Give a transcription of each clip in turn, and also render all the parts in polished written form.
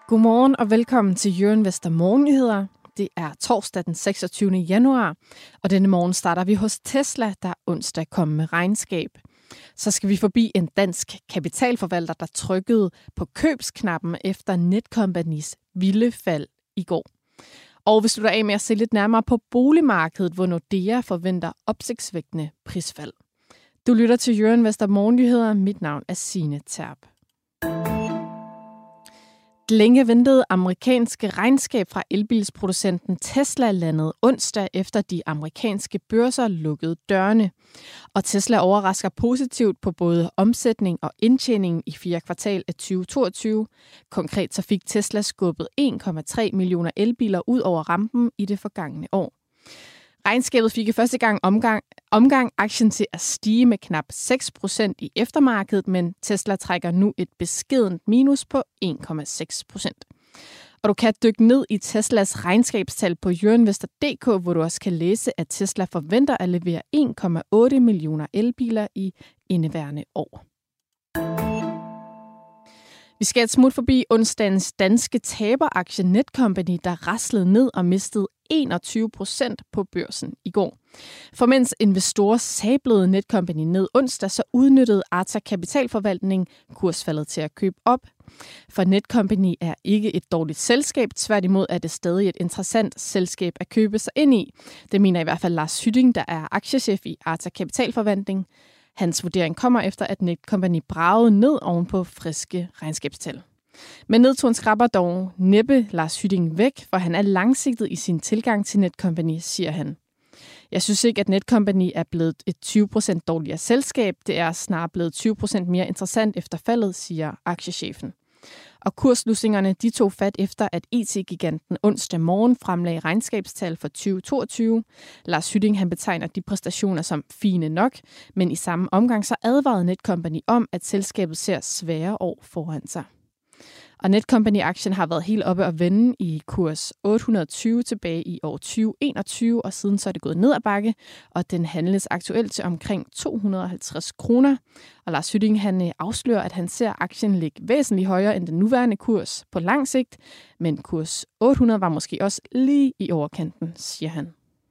Godmorgen og velkommen til Euroinvestor Morgennyheder. Det er torsdag den 26. januar, og denne morgen starter vi hos Tesla, der onsdag kom med regnskab. Så skal vi forbi en dansk kapitalforvalter, der trykkede på købsknappen efter Netcompany's vilde fald i går. Og vi slutter af med at se lidt nærmere på boligmarkedet, hvor Nordea forventer opsigtsvækkende prisfald. Du lytter til Euroinvestor Morgennyheder. Mit navn er Signe Terp. Det længe ventede amerikanske regnskab fra elbilsproducenten Tesla landede onsdag efter de amerikanske børser lukkede dørene. Og Tesla overrasker positivt på både omsætning og indtjening i 4. kvartal af 2022. Konkret så fik Tesla skubbet 1,3 millioner elbiler ud over rampen i det forgangne år. Regnskabet fik i første omgang aktien til at stige med knap 6% i eftermarkedet, men Tesla trækker nu et beskedent minus på 1,6%. Og du kan dykke ned i Teslas regnskabstal på euroinvestor.dk, hvor du også kan læse, at Tesla forventer at levere 1,8 millioner elbiler i indeværende år. Vi skal et smut forbi onsdagens danske taberaktie Netcompany, der raslede ned og mistede 21% på børsen i går. For mens investorer sablede Netcompany ned onsdag, så udnyttede Arta Kapitalforvaltning kursfaldet til at købe op. For Netcompany er ikke et dårligt selskab, tværtimod er det stadig et interessant selskab at købe sig ind i. Det mener i hvert fald Lars Hytting, der er aktiechef i Arta Kapitalforvaltning. Hans vurdering kommer efter, at Netcompany bragede ned ovenpå friske regnskabstal. Men nedturen skraber dog næppe Lars Hytting væk, for han er langsigtet i sin tilgang til Netcompany, siger han. Jeg synes ikke, at Netcompany er blevet et 20% dårligere selskab. Det er snarere blevet 20% mere interessant efter faldet, siger aktiechefen. Og de tog fat efter, at IT-giganten onsdag morgen fremlagde regnskabstal for 2022. Lars Hytting han betegner de præstationer som fine nok, men i samme omgang så advarede Netcompany om, at selskabet ser svære år foran sig. Og Netcompany-aktien har været helt oppe at vende i kurs 820 tilbage i år 2021, og siden så er det gået ned ad bakke, og den handles aktuelt til omkring 250 kroner. Og Lars Hytting han afslører, at han ser aktien ligge væsentligt højere end den nuværende kurs på lang sigt, men kurs 800 var måske også lige i overkanten, siger han.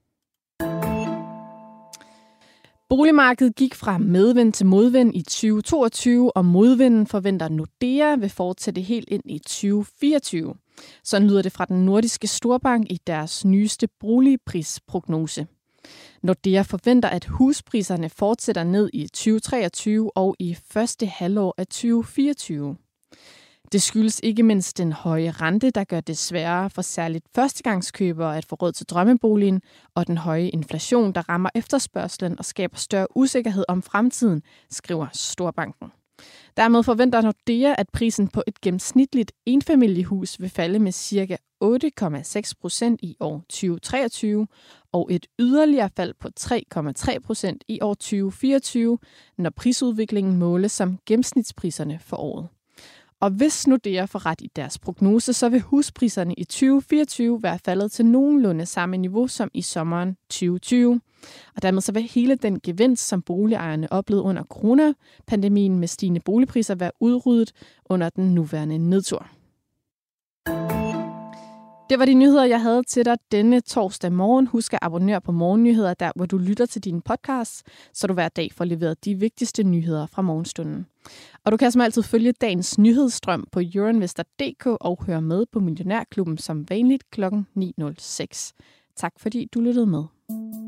Boligmarkedet gik fra medvind til modvind i 2022, og modvinden forventer Nordea vil fortsætte helt ind i 2024. Sådan lyder det fra den nordiske storbank i deres nyeste boligprisprognose. Nordea forventer, at huspriserne fortsætter ned i 2023 og i første halvår af 2024. Det skyldes ikke mindst den høje rente, der gør det sværere for særligt førstegangskøbere at få råd til drømmeboligen, og den høje inflation, der rammer efterspørgslen og skaber større usikkerhed om fremtiden, skriver Storbanken. Dermed forventer Nordea, at prisen på et gennemsnitligt enfamiliehus vil falde med ca. 8,6% i år 2023 og et yderligere fald på 3,3% i år 2024, når prisudviklingen måles som gennemsnitspriserne for året. Og hvis Nordea får ret i deres prognose, så vil huspriserne i 2024 være faldet til nogenlunde samme niveau som i sommeren 2020. Og dermed så vil hele den gevinst, som boligejerne oplevede under coronapandemien med stigende boligpriser, være udryddet under den nuværende nedtur. Det var de nyheder, jeg havde til dig denne torsdag morgen. Husk at abonnere på Morgennyheder, der hvor du lytter til dine podcasts, så du hver dag får leveret de vigtigste nyheder fra morgenstunden. Og du kan som altid følge dagens nyhedsstrøm på euroinvestor.dk og høre med på Millionærklubben som vanligt kl. 9.06. Tak fordi du lyttede med.